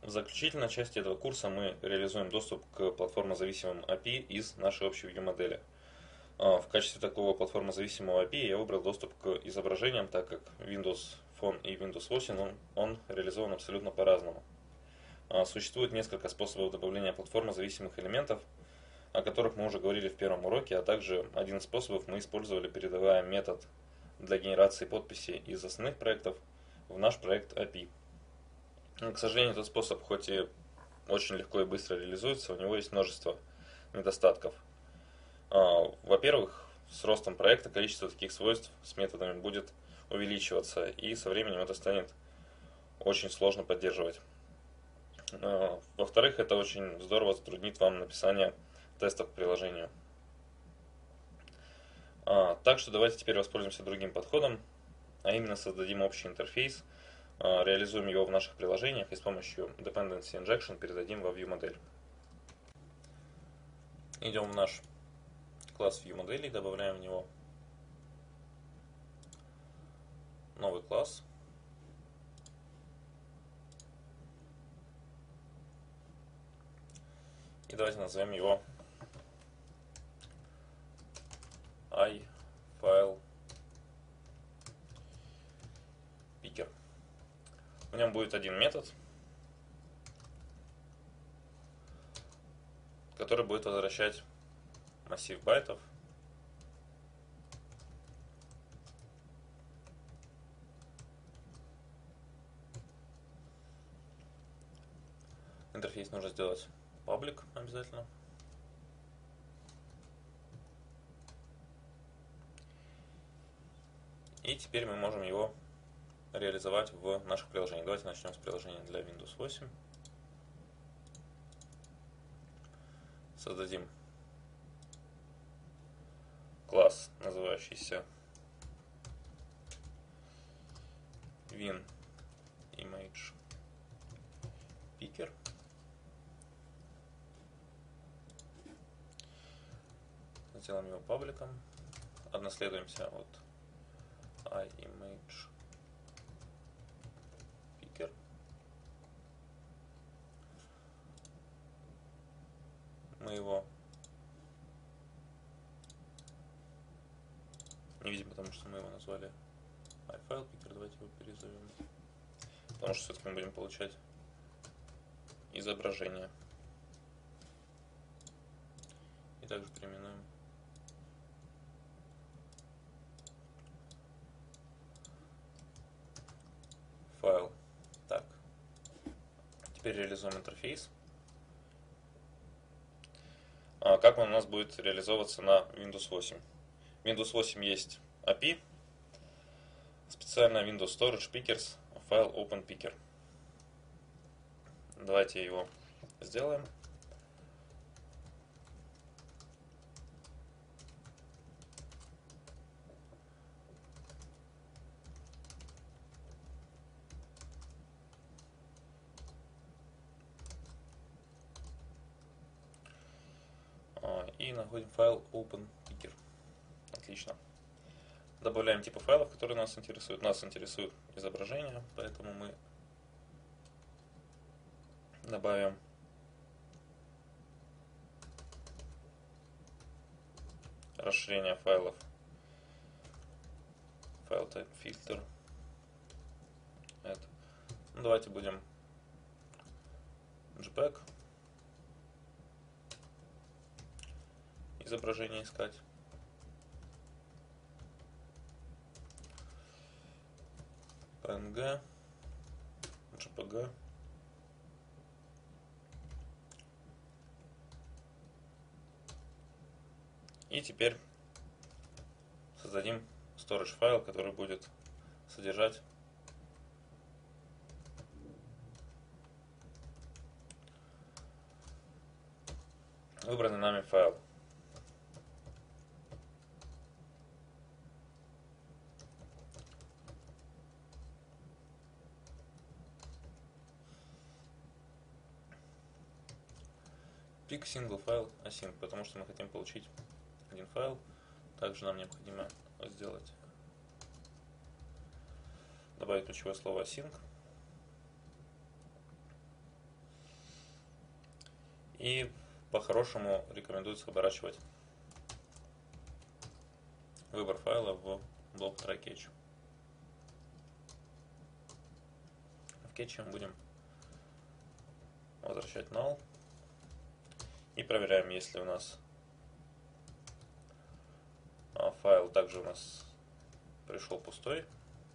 В заключительной части этого курса мы реализуем доступ к платформозависимым API из нашей общей view-модели. В качестве такого платформозависимого API я выбрал доступ к изображениям, так как Windows Phone и Windows 8 он реализован абсолютно по-разному. Существует несколько способов добавления платформозависимых элементов, о которых мы уже говорили в первом уроке, а также один из способов мы использовали, передавая метод для генерации подписи из основных проектов в наш проект API. К сожалению, этот способ, хоть и очень легко и быстро реализуется, у него есть множество недостатков. Во-первых, с ростом проекта количество таких свойств с методами будет увеличиваться, и со временем это станет очень сложно поддерживать. Во-вторых, это очень здорово затруднит вам написание тестов к приложению. Так что давайте теперь воспользуемся другим подходом, а именно создадим общий интерфейс, реализуем его в наших приложениях и с помощью Dependency Injection передадим во view-модель. Идем в наш класс view-модели и добавляем в него новый класс. И давайте назовем его iFilePicker. В нем будет один метод, который будет возвращать массив байтов. Интерфейс нужно сделать public обязательно. И теперь мы можем его реализовать в наших приложениях. Давайте начнем с приложения для Windows 8. Создадим класс, называющийся WinImagePicker. Сделаем его пабликом. Отнаследуемся от iMagePicker. Мы его не видим, потому что мы его назвали iFilePicker. Давайте его перезовем. Потому что все-таки мы будем получать изображение. И также переименуем файл. Так. Теперь реализуем интерфейс. Как он у нас будет реализовываться на Windows 8? В Windows 8 есть API, специально Windows Storage Pickers, файл OpenPicker. Давайте его сделаем. И находим файл OpenPicker. Отлично. Добавляем типы файлов, которые нас интересуют. Нас интересует изображение, поэтому мы добавим расширение файлов. Файл type filter. Давайте будем JPEG изображение искать. PNG, JPG. И теперь создадим storage файл, который будет содержать выбранный нами файл. Pick single file async, потому что мы хотим получить один файл. Также нам необходимо добавить ключевое слово async. И по-хорошему рекомендуется оборачивать выбор файла в блок try-catch. В кетче мы будем возвращать null и проверяем, если у нас файл также у нас пришел пустой,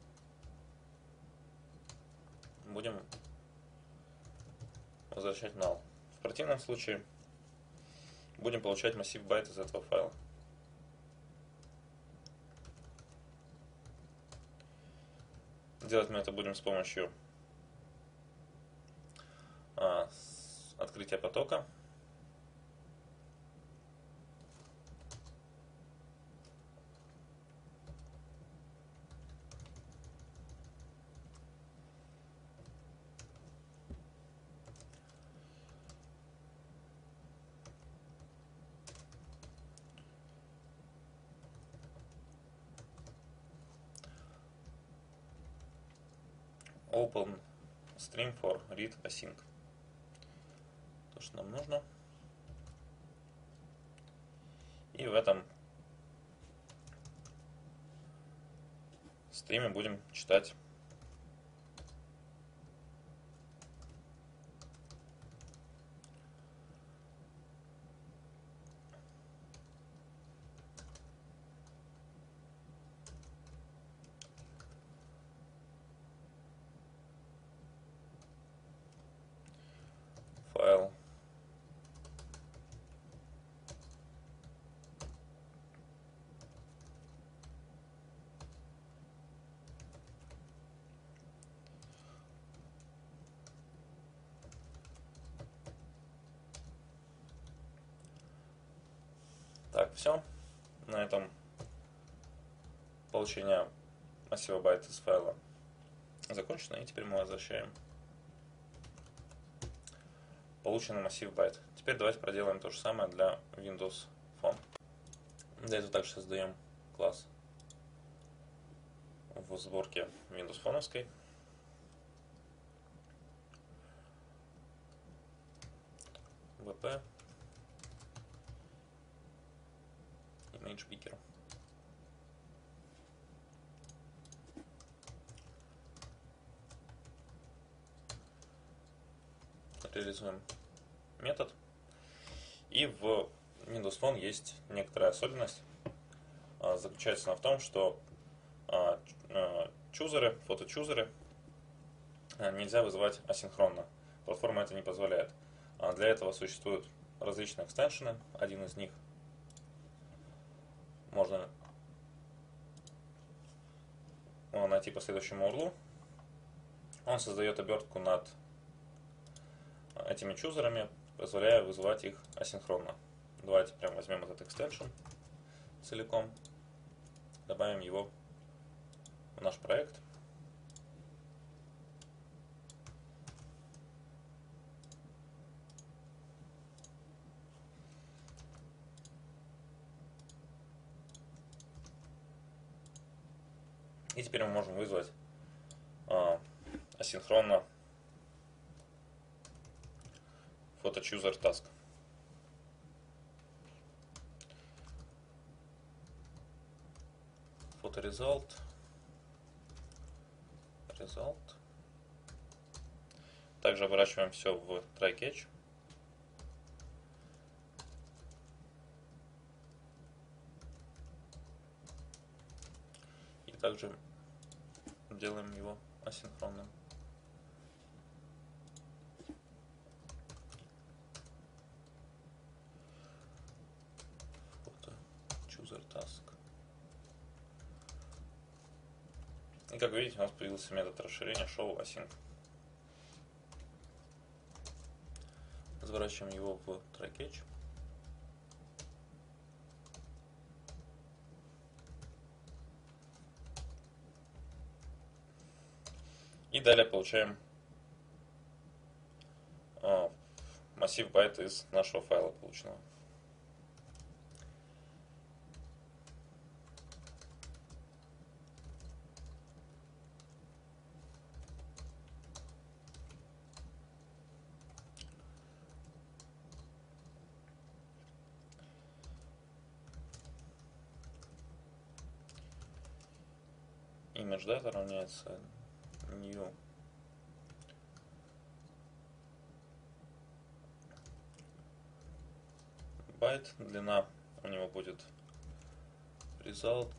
будем возвращать null. В противном случае будем получать массив байт из этого файла. Делать мы это будем с помощью открытия потока. Open stream for read async. То, что нам нужно. И в этом стриме будем читать файл Так, все. На этом получение массива байт из файла закончено. И теперь мы возвращаем полученный массив байт. Теперь давайте проделаем то же самое для Windows Phone. Для этого также создаем класс в сборке Windows Phone. WP ImagePicker. Реализуем метод. И в Windows Phone есть некоторая особенность. Заключается она в том, что фоточузеры нельзя вызывать асинхронно. Платформа это не позволяет. Для этого существуют различные экстеншены. Один из них можно найти по следующему URL. Он создает обертку над этими чузерами, позволяя вызывать их асинхронно. Давайте прям возьмем этот экстеншн целиком, добавим его в наш проект. И теперь мы можем вызвать асинхронно photochooser task. Photoresult. Также оборачиваем все в try-catch. И также делаем его асинхронным. Chooser task. И как видите, у нас появился метод расширения show async. Разворачиваем его в try-catch. И далее получаем массив байт из нашего файла полученного. image data равняется new byte, длина у него будет result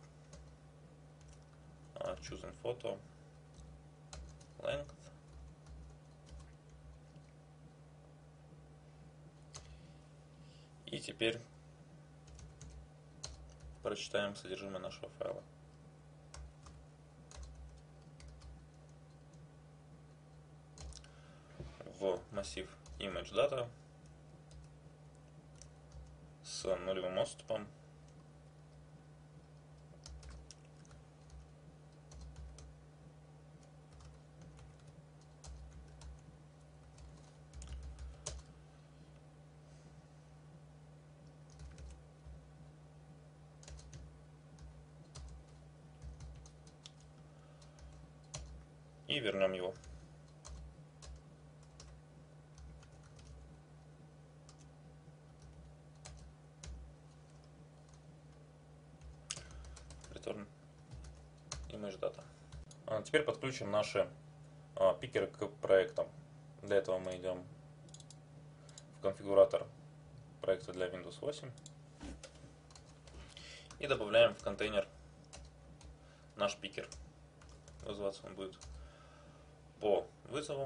choosing photo length. И теперь прочитаем содержимое нашего файла. В массив ImageData с нулевым отступом и вернем его. Return image data. Теперь подключим наши пикеры к проектам. Для этого мы идем в конфигуратор проекта для Windows 8 и добавляем в контейнер наш пикер. Вызываться он будет по вызову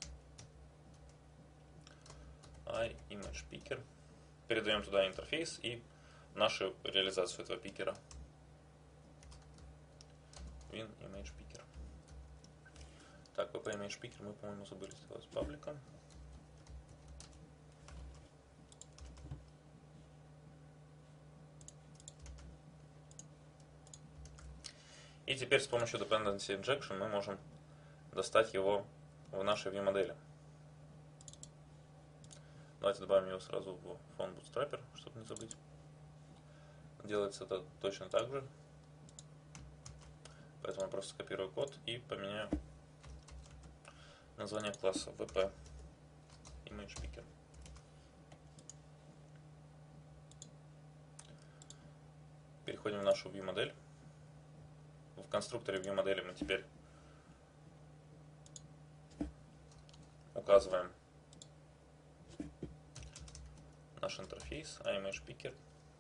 iMagePicker. Передаем туда интерфейс и нашу реализацию этого пикера. WinImagePicker. Так, WP-ImagePicker мы, по-моему, забыли сделать пабликом. И теперь с помощью Dependency Injection мы можем достать его в нашей view-модели. Давайте добавим его сразу в фон Bootstrapper, чтобы не забыть. Делается это точно так же. Поэтому я просто скопирую код и поменяю название класса WP ImagePicker. Переходим в нашу view-модель. В конструкторе view-модели мы теперь указываем наш интерфейс iMagePicker.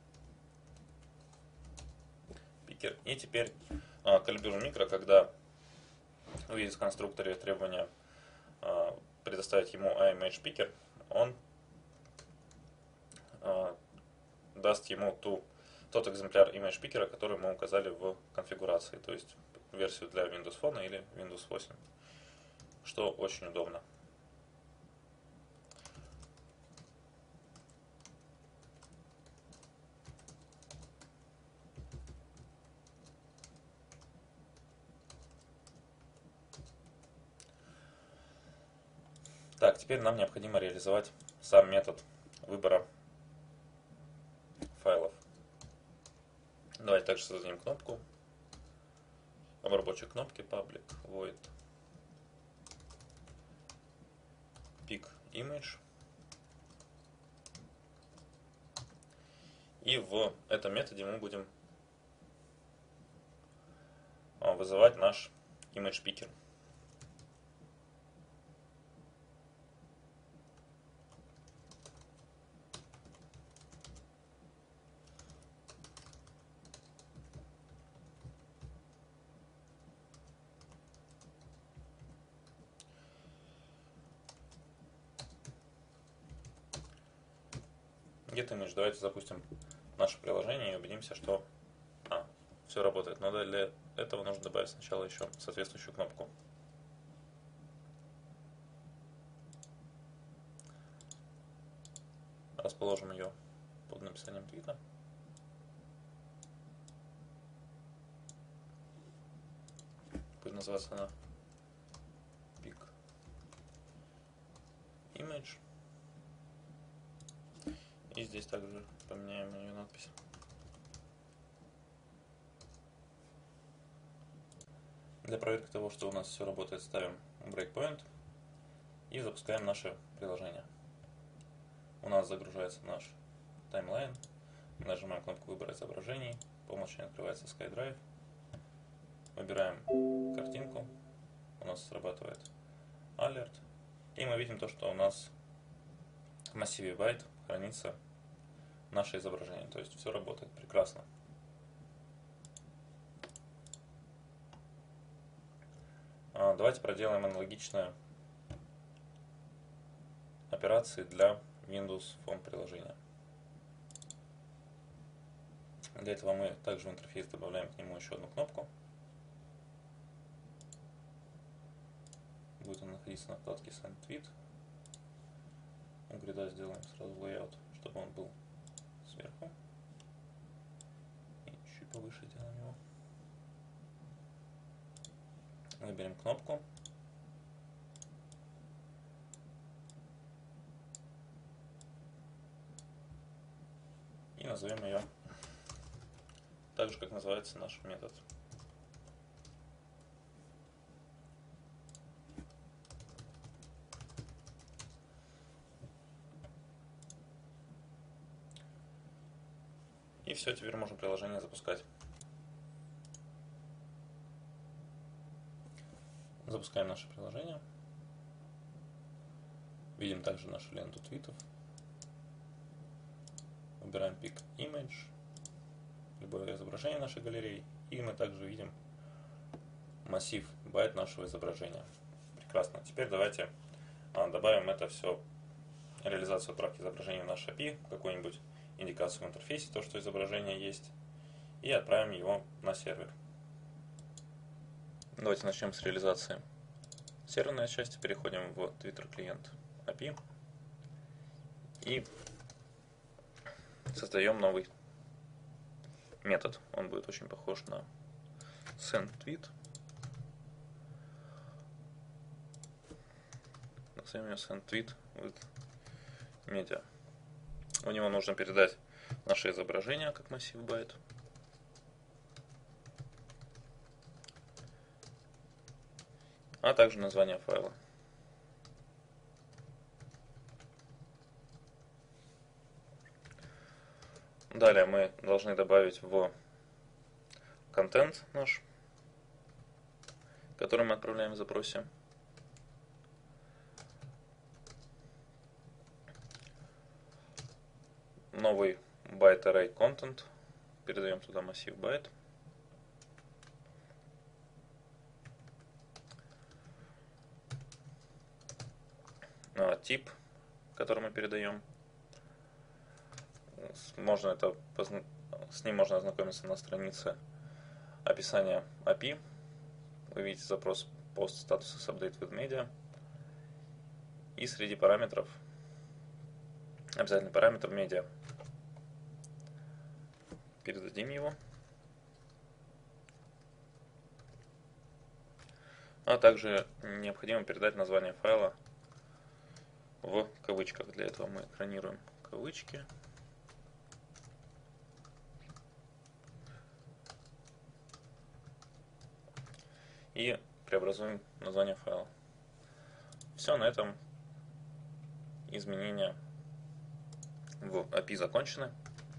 И теперь калибруем микро, когда увидит в конструкторе требования предоставить ему iMagePicker, он даст ему тот экземпляр ImagePicker, который мы указали в конфигурации, то есть версию для Windows Phone или Windows 8, что очень удобно. Так, теперь нам необходимо реализовать сам метод выбора файлов. Давайте также создадим кнопку, обработчик кнопки public void pick image. И в этом методе мы будем вызывать наш ImagePicker. GetImage. Давайте запустим наше приложение и убедимся, что все работает. Но для этого нужно добавить сначала еще соответствующую кнопку. Расположим ее под написанием твита. Будет называться она Pick Image. И здесь также поменяем ее надпись. Для проверки того, что у нас все работает, ставим breakpoint и запускаем наше приложение. У нас загружается наш таймлайн. Нажимаем кнопку «Выбор изображений». По умолчанию открывается SkyDrive. Выбираем картинку, у нас срабатывает alert, и мы видим то, что у нас в массиве byte хранится наше изображение, то есть все работает прекрасно. Давайте проделаем аналогичные операции для Windows Phone приложения. Для этого мы также в интерфейс добавляем к нему еще одну кнопку. Будет он находиться на вкладке Send Tweet. У грида сделаем сразу layout, чтобы он был сверху. И чуть повыше делаем его. Выберем кнопку. И назовем ее так же, как называется наш метод. И все, теперь можем приложение запускать. Запускаем наше приложение. Видим также нашу ленту твитов. Выбираем Pick Image, любое изображение нашей галереи. И мы также видим массив байт нашего изображения. Прекрасно. Теперь давайте добавим это все, реализацию отправки изображения в наш API, какую-нибудь индикацию в интерфейсе, то, что изображение есть, и отправим его на сервер. Давайте начнем с реализации серверной части, переходим в Twitter клиент API и создаем новый метод. Он будет очень похож на sendTweet. Назовем его sendTweet with media. У него нужно передать наше изображение как массив байт. А также название файла. Далее мы должны добавить в контент наш, который мы отправляем в запросе, новый byte array content, передаем туда массив byte. Тип, который мы передаем, с ним можно ознакомиться на странице описания API. Вы видите запрос post status update with media. И среди параметров обязательный параметр media. Передадим его. А также необходимо передать название файла в кавычках. Для этого мы экранируем кавычки. И преобразуем название файла. Все, на этом изменения в API закончены.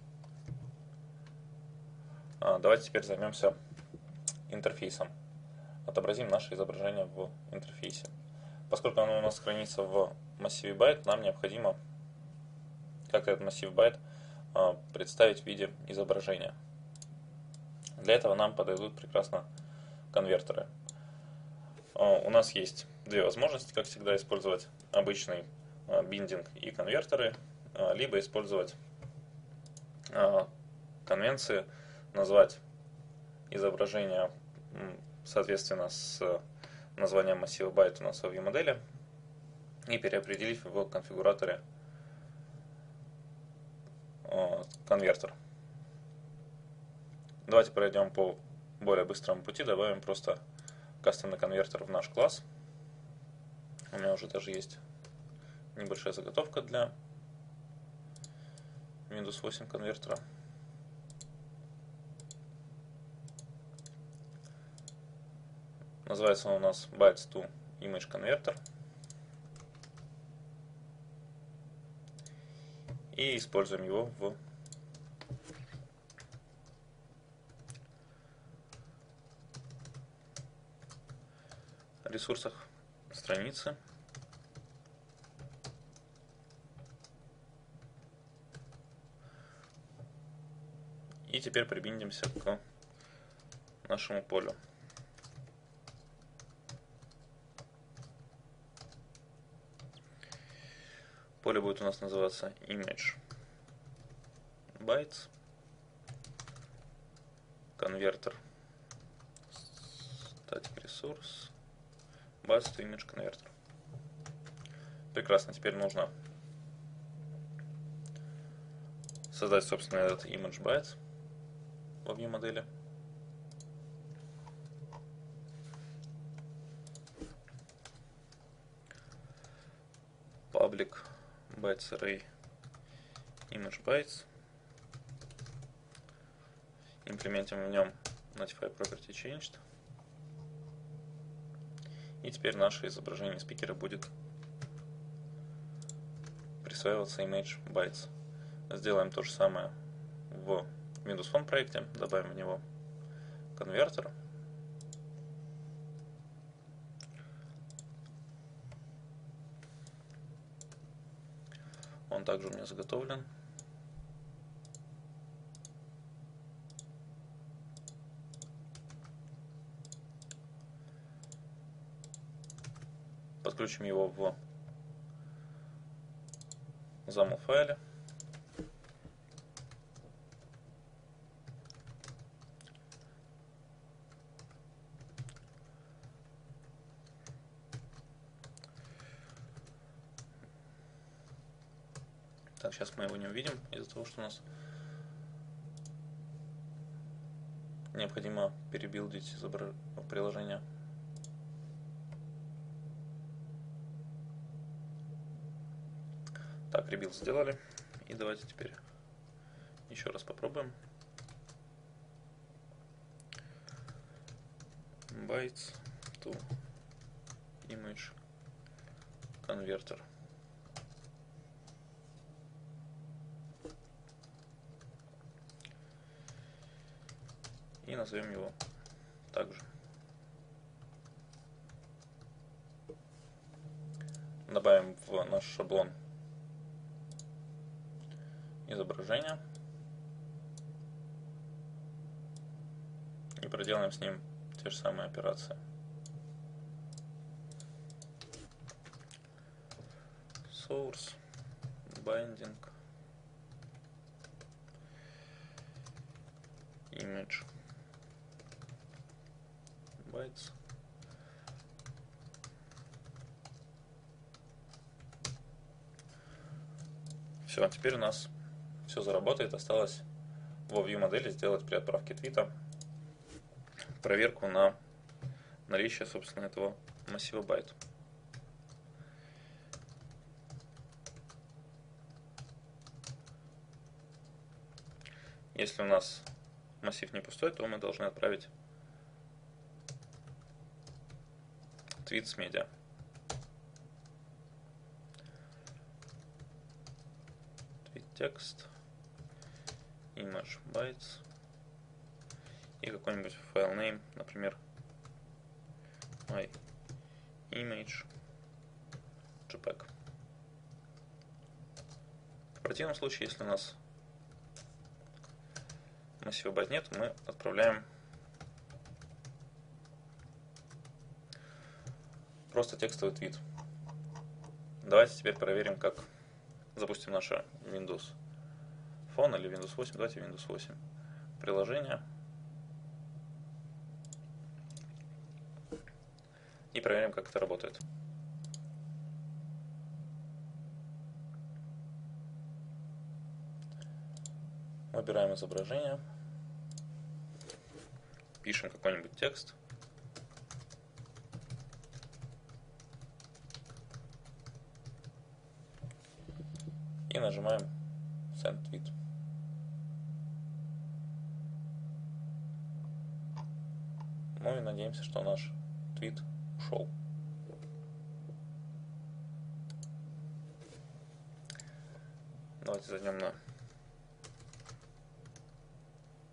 Давайте теперь займемся интерфейсом. Отобразим наше изображение в интерфейсе. Поскольку оно у нас хранится в массиве байт, нам необходимо как этот массив байт представить в виде изображения. Для этого нам подойдут прекрасно конвертеры. У нас есть две возможности, как всегда, использовать обычный биндинг и конвертеры, либо использовать конвенции, назвать изображение соответственно с названием массива байт у нас в view-модели и переопределить в конфигураторе конвертер. Давайте пройдем по более быстрому пути, добавим просто кастомный конвертер в наш класс. У меня уже даже есть небольшая заготовка для Windows 8 конвертера. Называется он у нас Bytes to Image Converter. И используем его в ресурсах страницы. И теперь прибиндимся к нашему полю. Поле будет у нас называться image bytes, конвертер static resource bytes to image converter. Прекрасно, теперь нужно создать, собственно, этот image bytes в view модели. Public bytes array image bytes. Имплементим в нем notify property changed. И теперь наше изображение спикера будет присваиваться image bytes. Сделаем то же самое в Windows Phone проекте. Добавим в него конвертер. Он также у меня заготовлен. Подключим его в XAML файле. Так, сейчас мы его не увидим из-за того, что у нас необходимо перебилдить приложение. Так, ребилд сделали. И давайте теперь еще раз попробуем. Bytes to image converter. И назовем его также. Добавим в наш шаблон изображение и проделаем с ним те же самые операции. Source, binding, image bytes. Все, теперь у нас все заработает. Осталось во view модели сделать при отправке твита проверку на наличие, собственно, этого массива байт. Если у нас массив не пустой, то мы должны отправить твит с медиа. Твит текст, image bytes и какой-нибудь файл name, например, my image JPEG. В противном случае, если у нас массива байт нет, мы отправляем просто текстовый твит. Давайте теперь проверим, как запустим наше Windows Phone или Windows 8. Давайте Windows 8. Приложение. И проверим, как это работает. Выбираем изображение. Пишем какой-нибудь текст. И нажимаем Send Tweet. Ну и надеемся, что наш твит ушел. Давайте зайдем на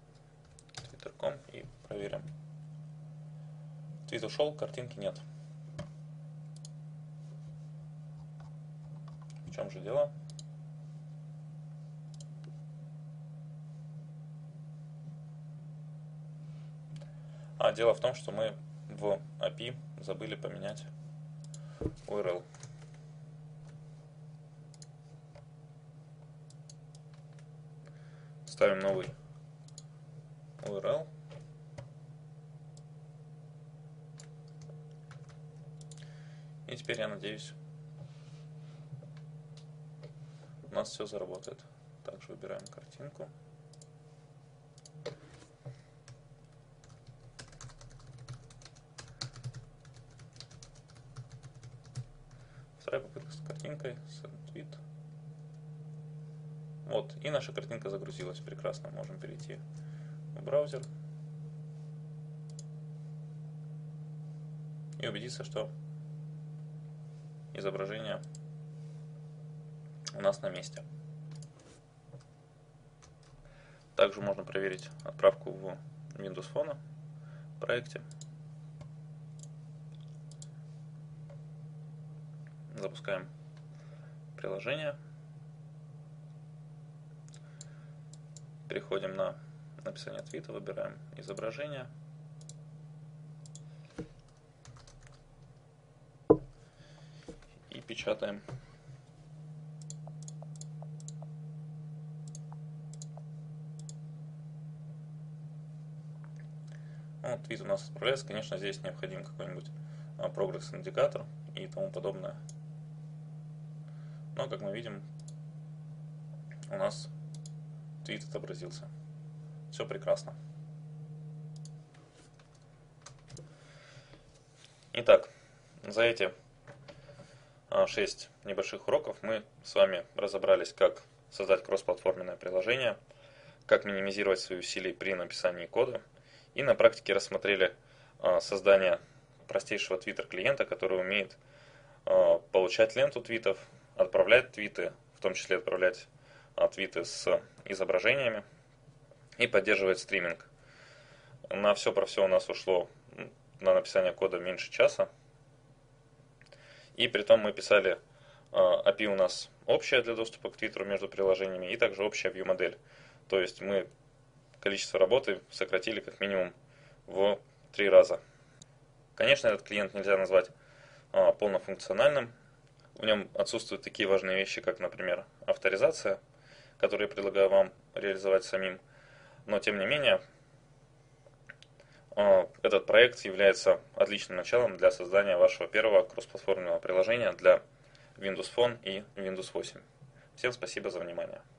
twitter.com и проверим. Твит ушел, картинки нет. чем же дело? Дело в том, что мы в API забыли поменять URL. Ставим новый URL. И теперь, я надеюсь, у нас все заработает. Также выбираем картинку. Вторая попытка с картинкой, Send Tweet. Вот, и наша картинка загрузилась. Прекрасно, можем перейти в браузер и убедиться, что изображение у нас на месте. Также можно проверить отправку в Windows Phone в проекте. Запускаем приложение. Переходим на написание твита, выбираем изображение. И печатаем. Вот, твит у нас отправляется. Конечно, здесь необходим какой-нибудь прогресс-индикатор и тому подобное. Но, как мы видим, у нас твит отобразился. Все прекрасно. Итак, за эти 6 небольших уроков мы с вами разобрались, как создать кроссплатформенное приложение, как минимизировать свои усилия при написании кода, и на практике рассмотрели создание простейшего твиттер-клиента, который умеет получать ленту твитов, отправлять твиты, в том числе отправлять твиты с изображениями, и поддерживать стриминг. На все про все у нас ушло на написание кода меньше часа. И при том мы писали API у нас общая для доступа к твиттеру между приложениями и также общая view-модель. То есть мы количество работы сократили как минимум в 3 раза. Конечно, этот клиент нельзя назвать полнофункциональным. В нем отсутствуют такие важные вещи, как, например, авторизация, которую я предлагаю вам реализовать самим. Но, тем не менее, этот проект является отличным началом для создания вашего первого кроссплатформенного приложения для Windows Phone и Windows 8. Всем спасибо за внимание.